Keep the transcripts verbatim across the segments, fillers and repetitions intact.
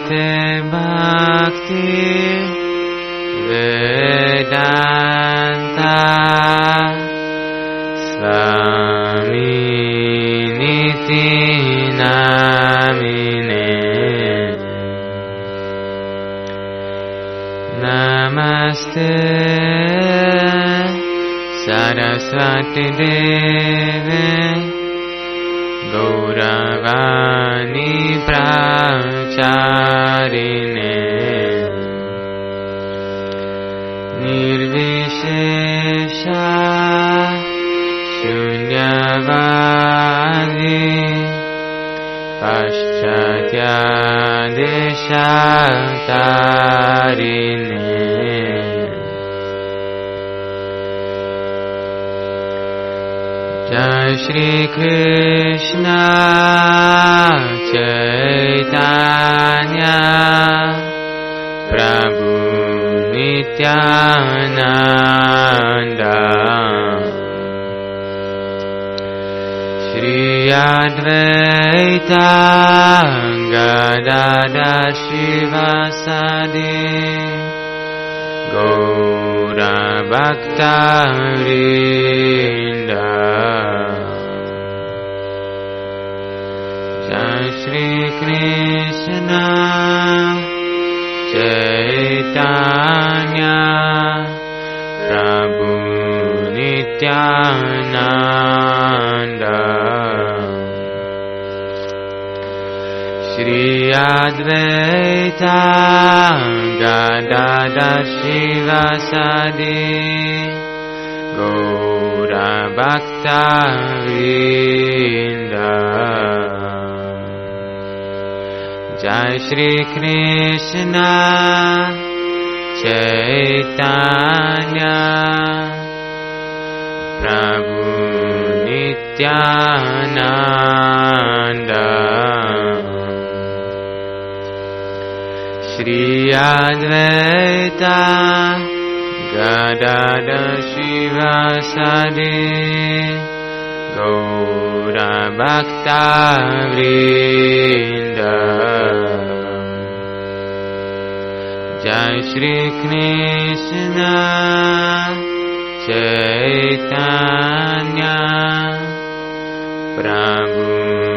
Namaste Bhakti Vedanta Swami Niti Namine Namaste Saraswati Deve Gauravani Pracharine Nirvishesha Shunyavadi Paschatya Deshatarine Jai Shri Krishna Chaitanya Prabhu Nityananda Shri Advaita Gadadhar Shivasadi Gaura Bhakta Vrinda Jai Shri Krishna Chaitanya Prabhu Nityananda Shri Advaita Gadadhar Shivasadi Gaura Bhakta Vrinda Jai Shri Krishna Chaitanya Prabhu Nityananda Shri Advaita Gadadhar Shivasadi Gaura Bhakta Vrinda Jai Shri Krishna Chaitanya Prabhu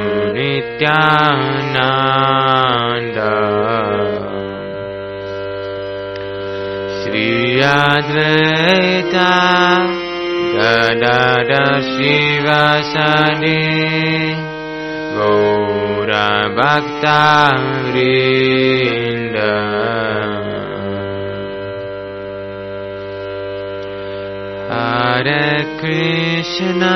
Nityananda Shri Advaita Gadadhar Shivasadi Gaura Bhakta Vrinda Hare Krishna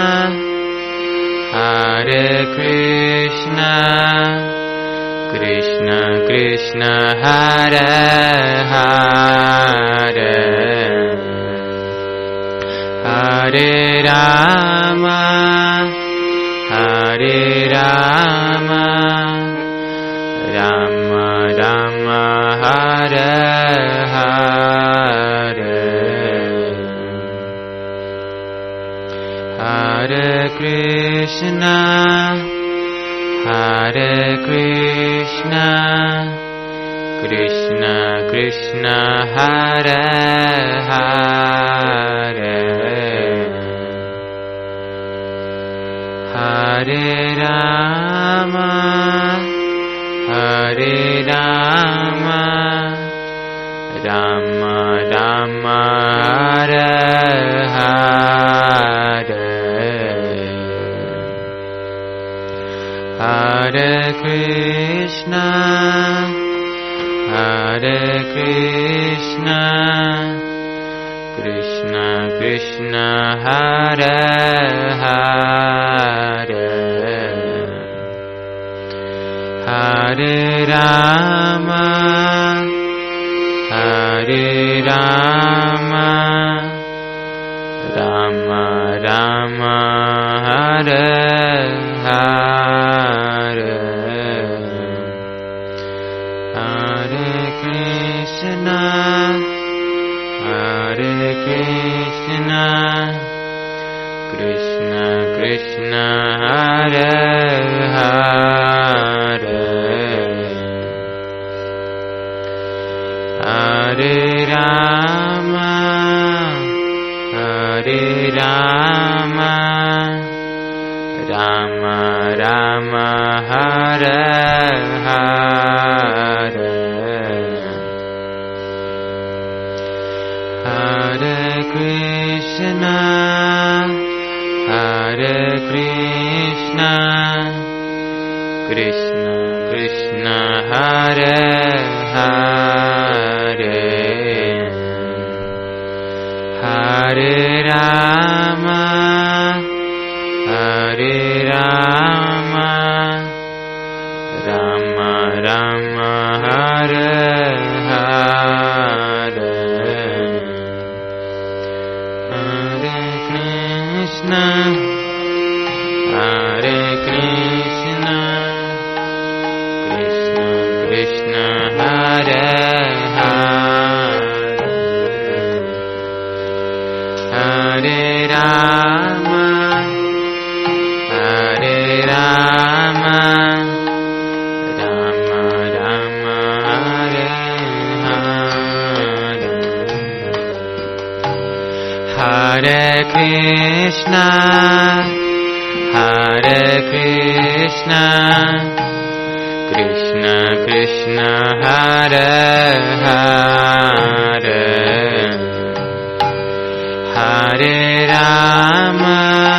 Hare Krishna Krishna Krishna Hare Hare Hare Rama Hare Rama Rama Rama Hare Hare Hare Krishna Hare Krishna Krishna Krishna Hare Hare Hare Rama Hare Rama Rama Rama Hare Hare Hare Krishna Hare Krishna Krishna Krishna Hare Hare Hare Rama Hare Rama Rama Rama Hare Hare Hare Krishna Hare Krishna Krishna Krishna Hare Hare Rama, Rama Rama Hare Hare, Hare Krishna, Hare Krishna, Krishna Krishna Hare Hare, Hare Rama, Hare Rama, Rama Rama Hare Hare, Hare Krishna, Hare Krishna, Krishna Krishna Hare Hare, Hare Rama, Hare Rama, Rama Rama Hare Hare, Hare Krishna, Hare Krishna, Krishna Krishna Hare Hare, Hare Rama,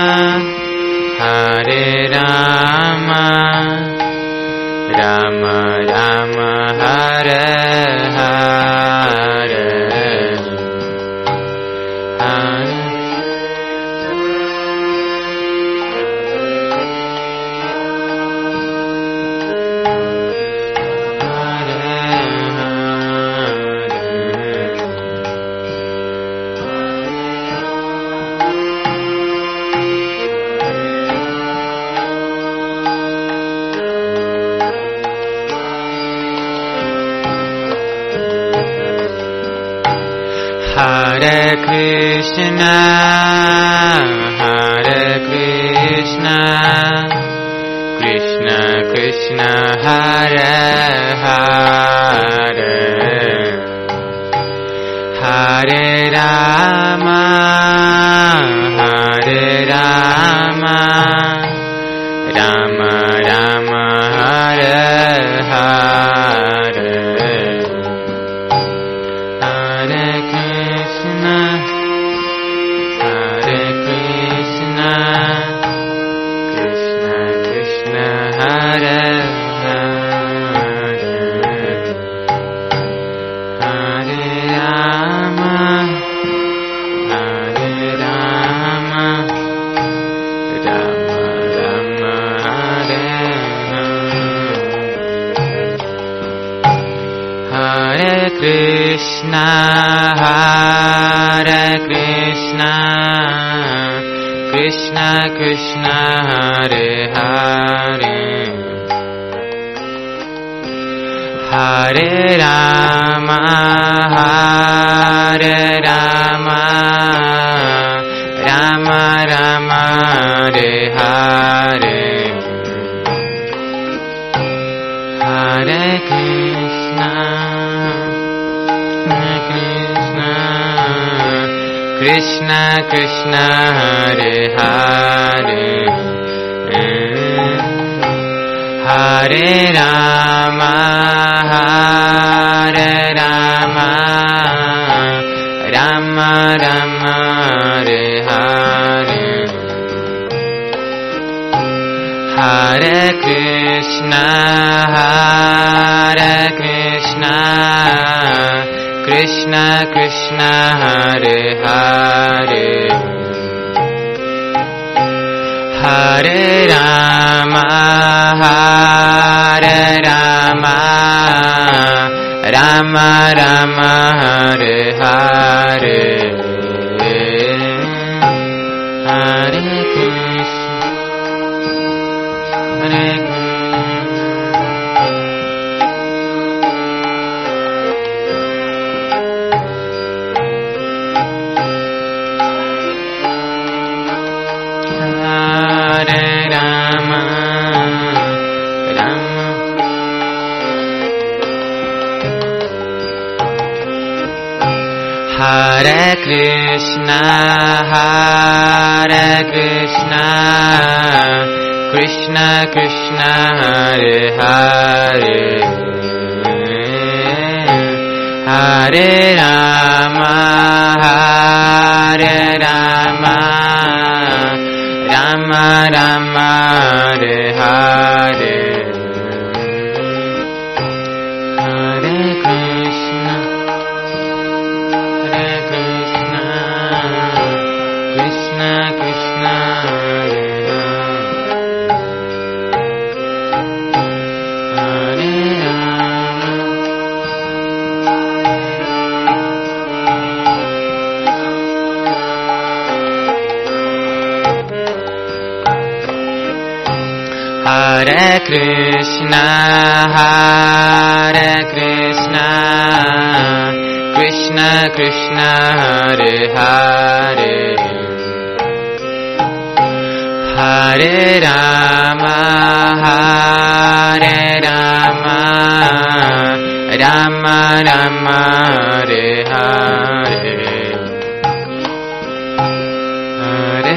Hare Rama, Rama Rama Hare Hare, Hare Hare Krishna, Hare Krishna, Krishna Krishna Hare Hare, Hare Rama, Hare Rama, Rama Rama Hare Hare, Hare Krishna, Hare Krishna, Krishna Krishna Hare Hare, Hare Rama, Hare Rama, Rama Rama Hare Hare, Hare Krishna, Hare Krishna, Krishna Krishna Hare Hare, Hare Rama, Hare Rama, Rama Rama Hare Hare, Hare Krishna, Hare Krishna, Krishna Krishna Hare Hare, Hare Rama, Hare Rama, Rama Rama Hare Hare, Hare Krishna, Hare Krishna, Krishna Krishna Hare Hare, Hare Rama, Hare Rama, Rama Rama Hare Hare, Hare Krishna, Hare Hare Hare Krishna, Hare Krishna, Krishna Krishna, Hare Hare, Hare Rama, Hare Rama, Rama Rama, Hare Hare, Hare Krishna, Hare Krishna, Krishna Krishna, Hare Hare Rama, Hare Krishna, Hare Krishna, Krishna Krishna, Hare Hare, Hare Rama, Hare Rama, Rama Rama, Hare Hare, Hare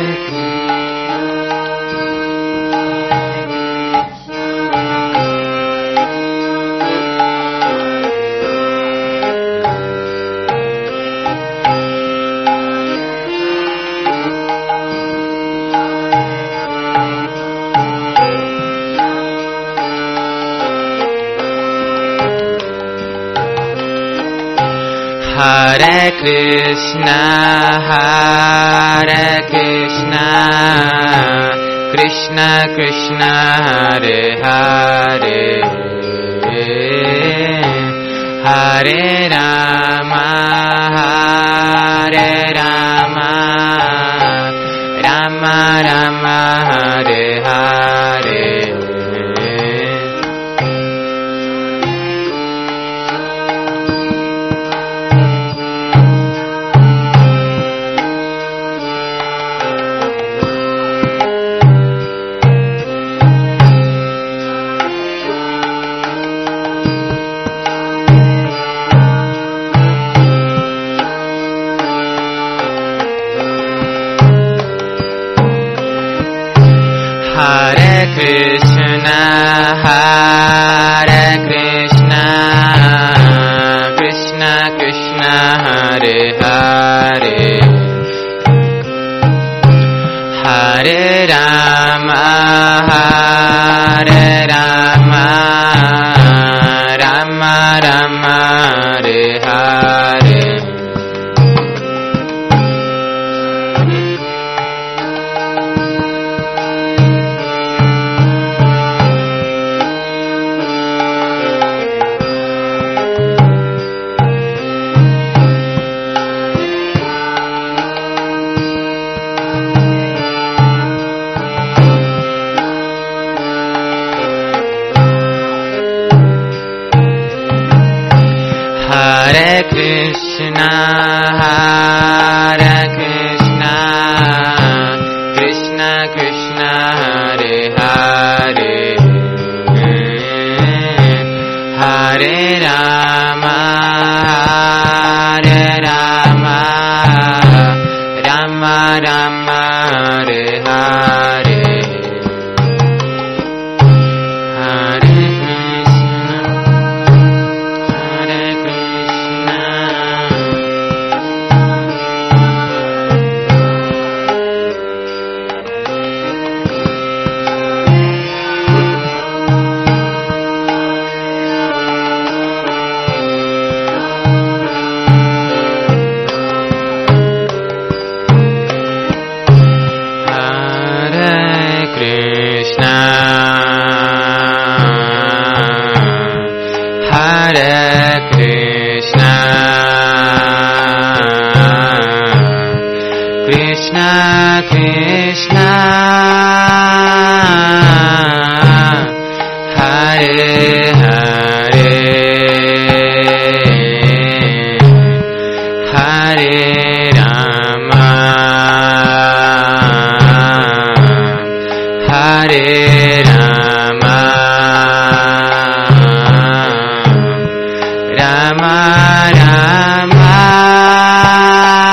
Hare Krishna, Hare Krishna, Krishna Krishna, Hare Hare, Hare Rama, Hare Rama, Rama Rama, Hare Hare, Hare Krishna, Hare Krishna, Krishna Krishna, Hare Hare, Hare Rama, Hare Rama, Rama Rama, Hare Hare, Hare Krishna, Hare Krishna, Krishna Krishna, Hare Hare, Hare Rama, Hare Rama, Rama Rama, Hare Hare, Hare Krishna, Hare Krishna, Krishna, Hare Hare, Hare Rama, Hare Rama, Rama Rama,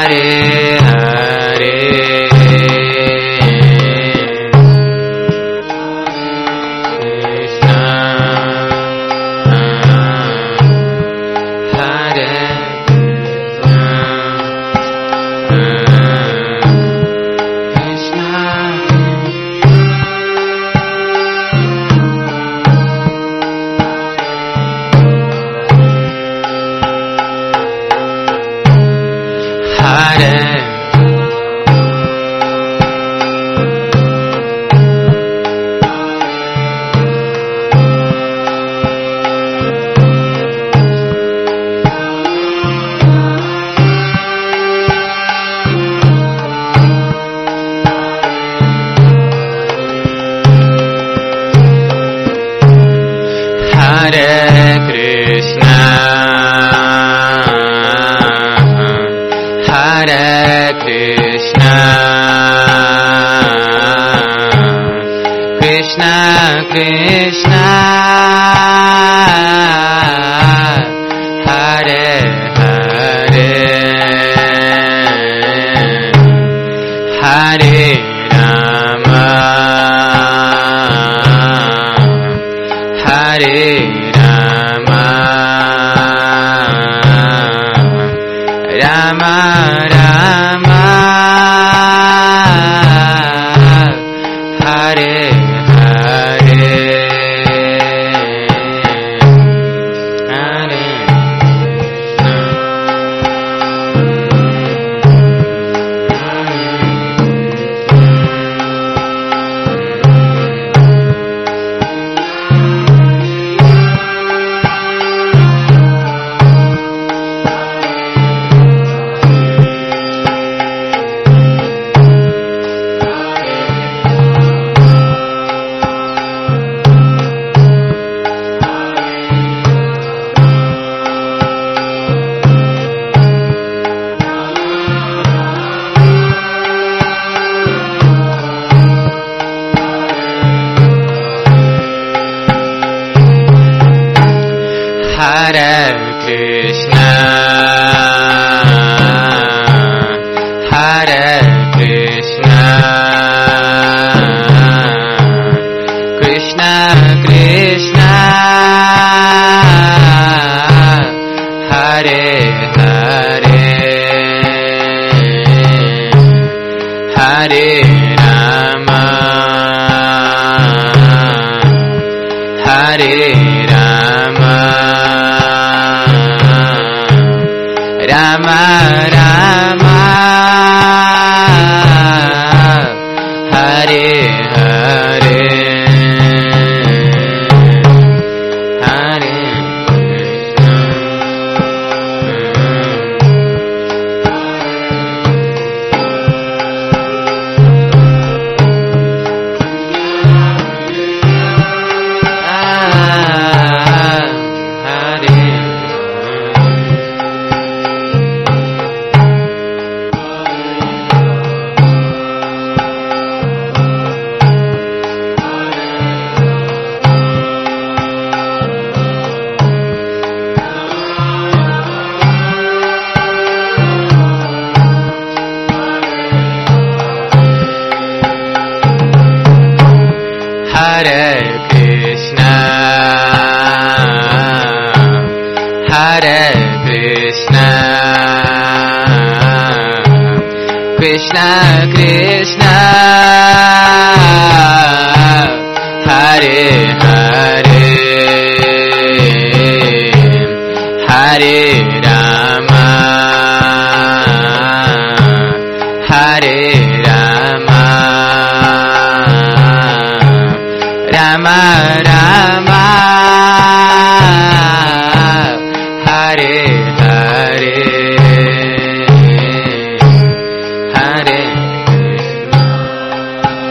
Hare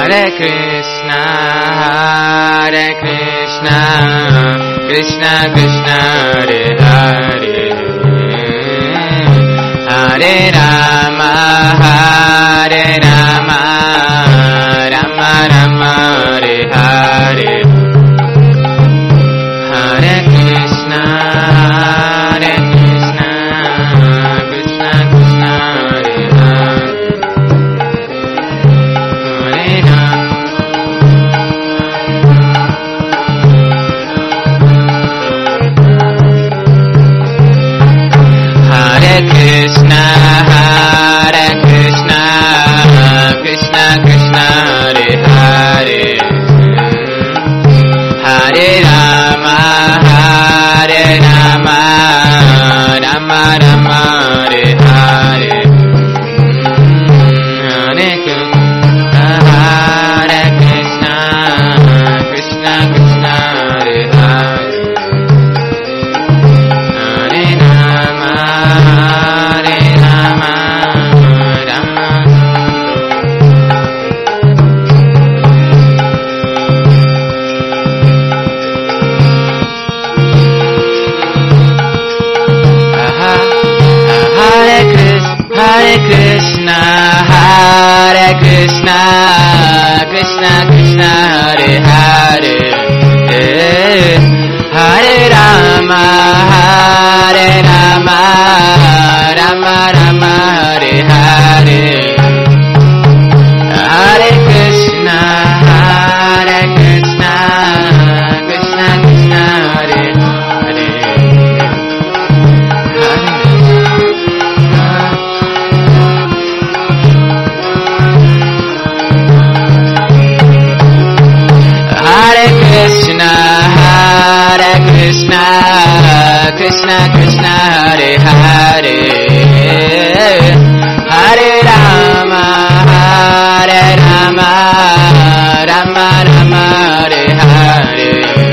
Hare Krishna, Hare Krishna, Krishna Krishna, Hare Hare, Hare Rama, Hare Rama, Rama Rama, Hare Hare, Hare Krishna, Hare Krishna, Krishna Krishna, Hare Hare, Hare Rama. Hare Krishna, Hare Krishna, Krishna Krishna, Hare Hare, Hare Rama, Hare Rama, Rama Rama, Hare Hare, Hare Krishna, Hare Krishna, Krishna Krishna, Hare Hare, Hare Rama, Hare Rama, Rama. Hare Krishna, Hare Krishna, Hare Krishna, Krishna Krishna, Hare Hare, Hare Rama, Hare Rama, Rama Rama, Hare Hare, Hare Krishna, Hare Krishna, Krishna Krishna, Hare Hare, Hare Krishna, Hare Krishna, Krishna Krishna, Hare Hare, Hare Rama, Hare Rama, Rama Rama, Hare Hare,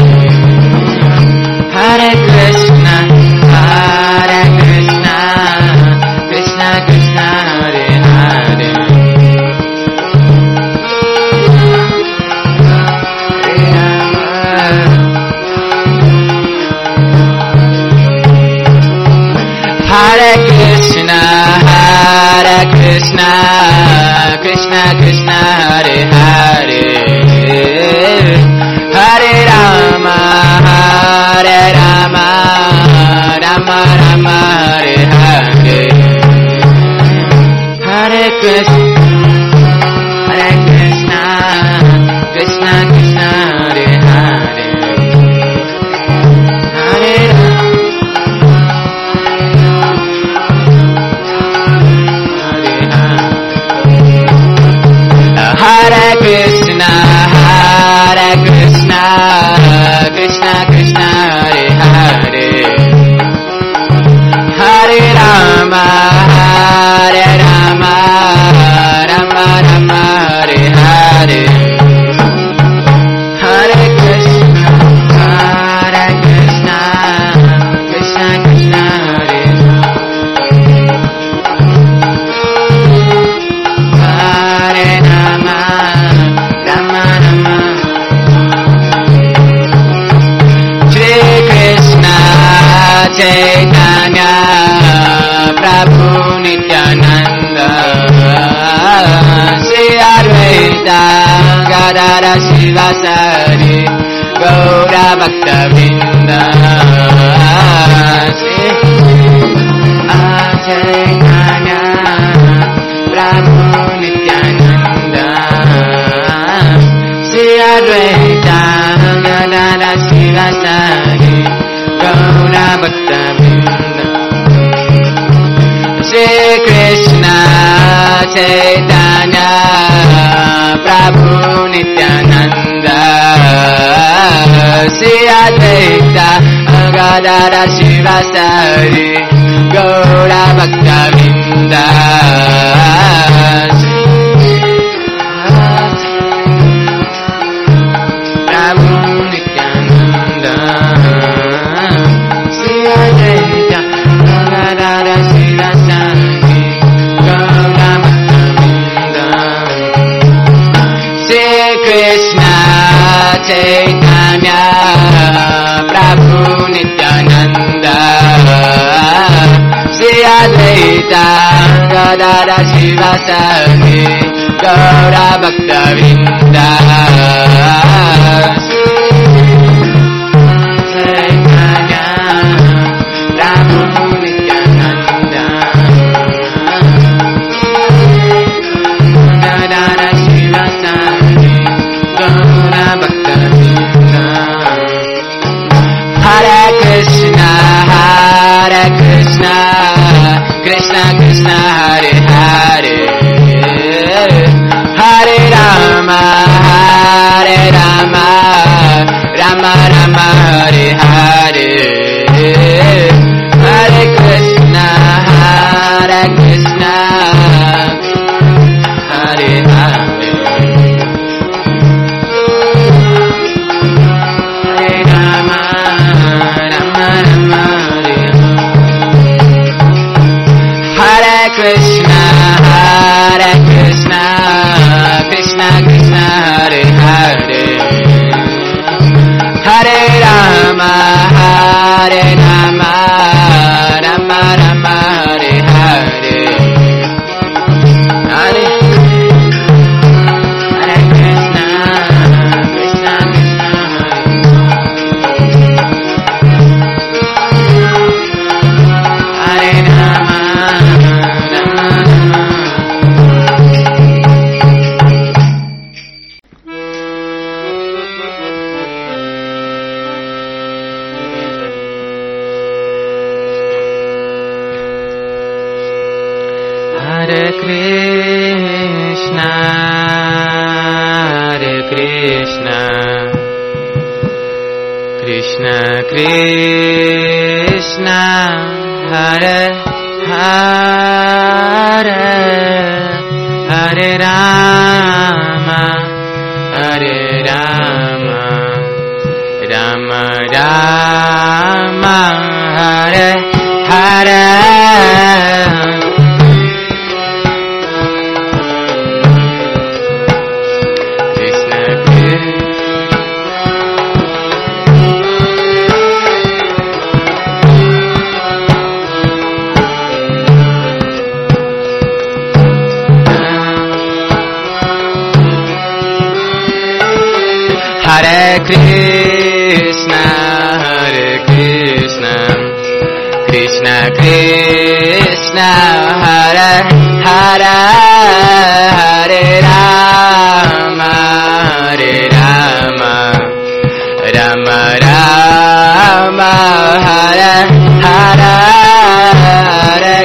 Hare Krishna, Hare Krishna, Krishna Krishna, Hare Hare, Hare Krishna, Hare Krishna, Krishna Krishna, Hare Hare, Hare Rama, Hare Rama, Rama Rama, Hare Hare, Hare Krishna, Hare Krishna, Krishna Krishna, Hare Hare, Hare Rama. Hare Krishna, Hare Krishna, Krishna Krishna, Hare Hare, Hare Rama, Hare Rama, Rama Rama, Hare Hare, Hare Krishna, Hare Krishna, Krishna Krishna, Hare Hare Rama, Rama Rama. Shri Krishna Chaitanya Prabhu Nityananda Shri Advaita Gadadhara Shivasari Gaura Bhakta Vrinda Shri Chaitanya Prabhu Nityananda Shri Advaita Gadadhara Shivasari Gaura Bhakta Vrinda Shri Krishna Chaitanya Prabhu Nityananda Shri Advaita Gadadhara Shivasari Gaura Bhakta Vrinda Prabhu Nityananda Shri Advaita Gadadhara Shivasari Gaura Bhakta Vrinda Shri Radha Shiva Sari Gaura Bhakta Vrinda Chaitanya Prabhu Nityananda Radha Shiva Sari Gaura Bhakta Vrinda Hare Krishna Hare Krishna Krishna Krishna Hare Hare Hare Rama Hare Rama Rama Rama Hare Hare Hare Krishna Hare Krishna Hare Hare Hare Rama Rama Rama Hare Krishna, Hare Krishna, Krishna Krishna, Hare Hare, Hare Rama, Hare Rama, Rama Rama, Hare Hare, Hare Hare Krishna, Krishna Krishna, Hare Rama. Hare Krishna, Hare Krishna, Krishna Krishna, Hare Hare, Hare Rama, Hare Rama, Rama Rama, Hare Hare. Hare Krishna, Hare Krishna, Krishna Krishna, Hare Hare, Hare Rama, Hare Rama, Rama Rama, Hare Hare, Hare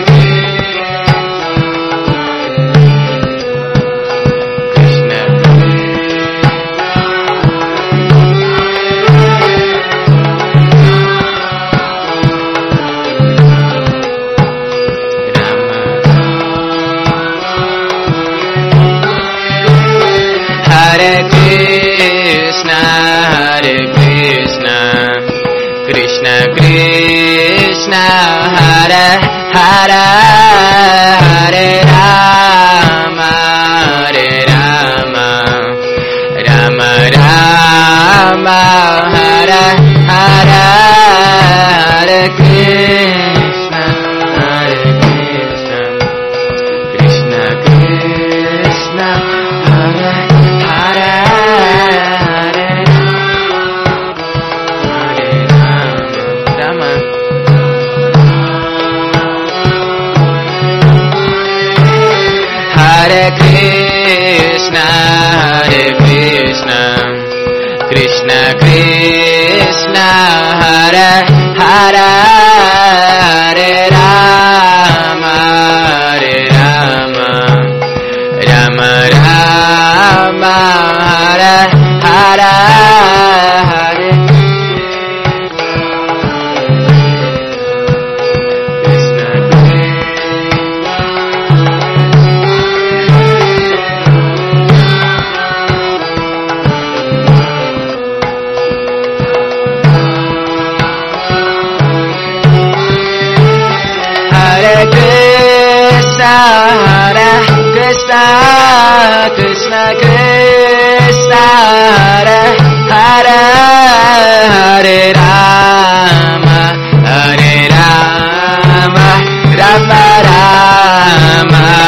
Hare Krishna, Hare Krishna, Krishna Krishna, Hare Hare, Hare Rama, Hare Rama, Rama Rama, Hare Hare, Hare Krishna, Hare Krishna, Krishna Krishna, Hare Hare, Hare Rama, Hare Krishna, Hare Krishna, Krishna Krishna, Hare Hare, Hare Rama, Hare Rama, Rama Rama, Hare Hare, Hare Krishna. Hare Krishna, Hare Krishna, Krishna Krishna, Hare Hare, Hare Rama, Hare Rama, Rama Rama,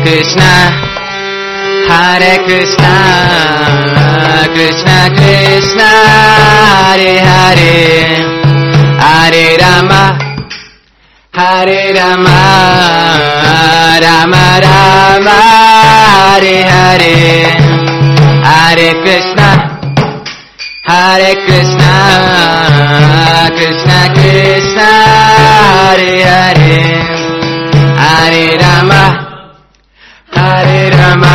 Krishna, Hare Krishna, Krishna Krishna, Hare Hare, Hare Rama, Hare Rama, Rama Rama, Hare Hare, Hare Krishna, Hare Krishna, Krishna Krishna, Hare Hare, Hare Rama, Hare Rama,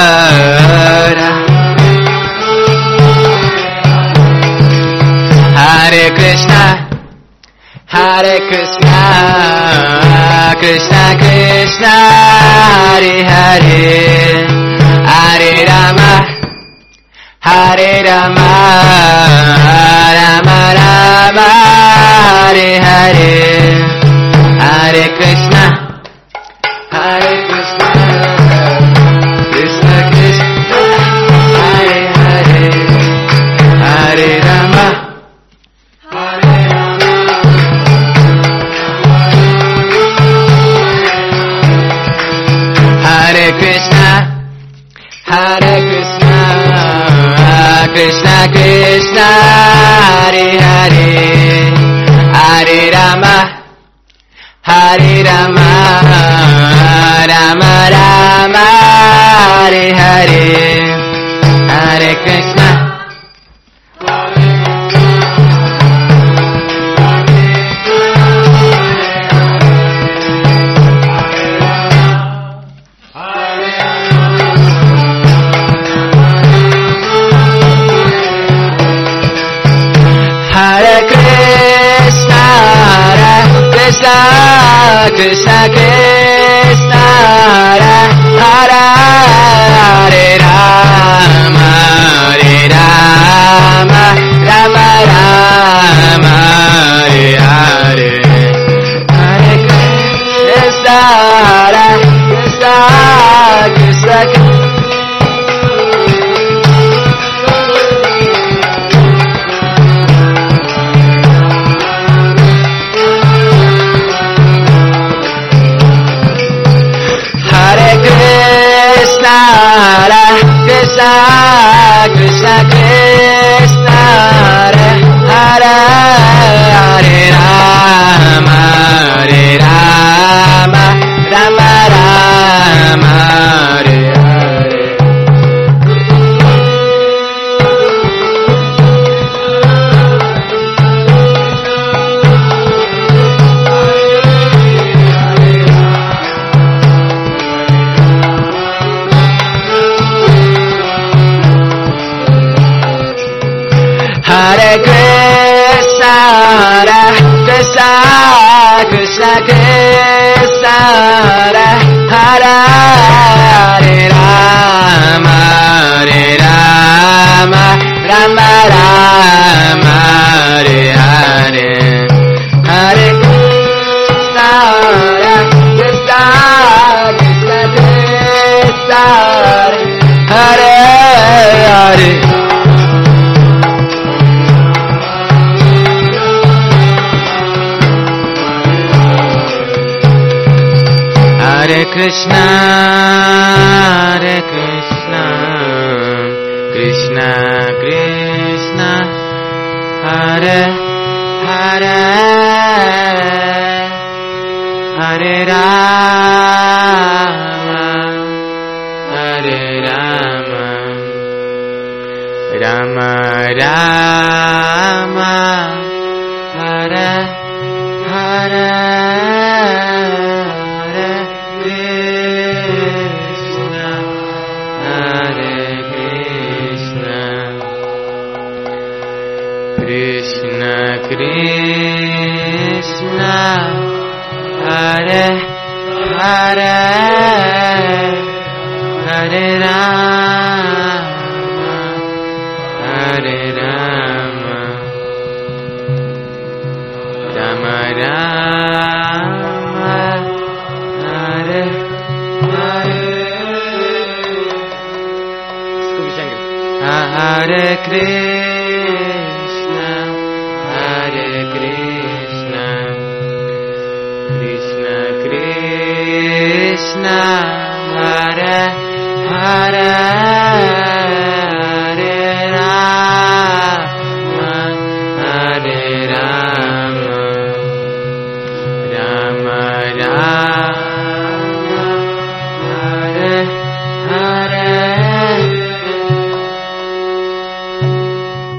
Hare Krishna, Hare Krishna, Krishna Krishna, Hare Hare, Hare Rama, Hare Rama, Rama Rama, Hare Hare, Hare Krishna, Hare Krishna, Krishna Krishna, Hare Hare, Hare Rama, Hare Rama, Hare Krishna, Hare Krishna, Krishna Krishna, Hare Hare, Hare Rama, Hare Rama, Rama Rama, Hare Hare, Hare Krishna, Hare Krishna, Krishna Krishna Krishna, Hare Hare, Hare Rama, Hare Rama, Rama Rama, Hare Hare, Hare Krishna, Krishna Krishna Krishna. Krishna, Krishna Krishna, Hare Hare, Hare Rama, Hare Rama, Rama Rama, Hare Hare. Hare Krishna, Hare Krishna, Krishna Krishna, Hare Hare, Hare Rama, Hare Rama, Rama Rama, Hare Hare, Hare Krishna, Hare Krishna, Krishna Krishna, Hare Hare. Hare Krishna, Hare Krishna, Krishna Krishna, Hare Hare, Hare Rama, Hare Rama, Rama Rama, Hare Hare. Krishna Krishna, Hare Hare, Hare Rama, Hare Rama, Rama Rama, Hare Hare. Hare Krishna, Hare Krishna, Krishna Krishna, Hare Hare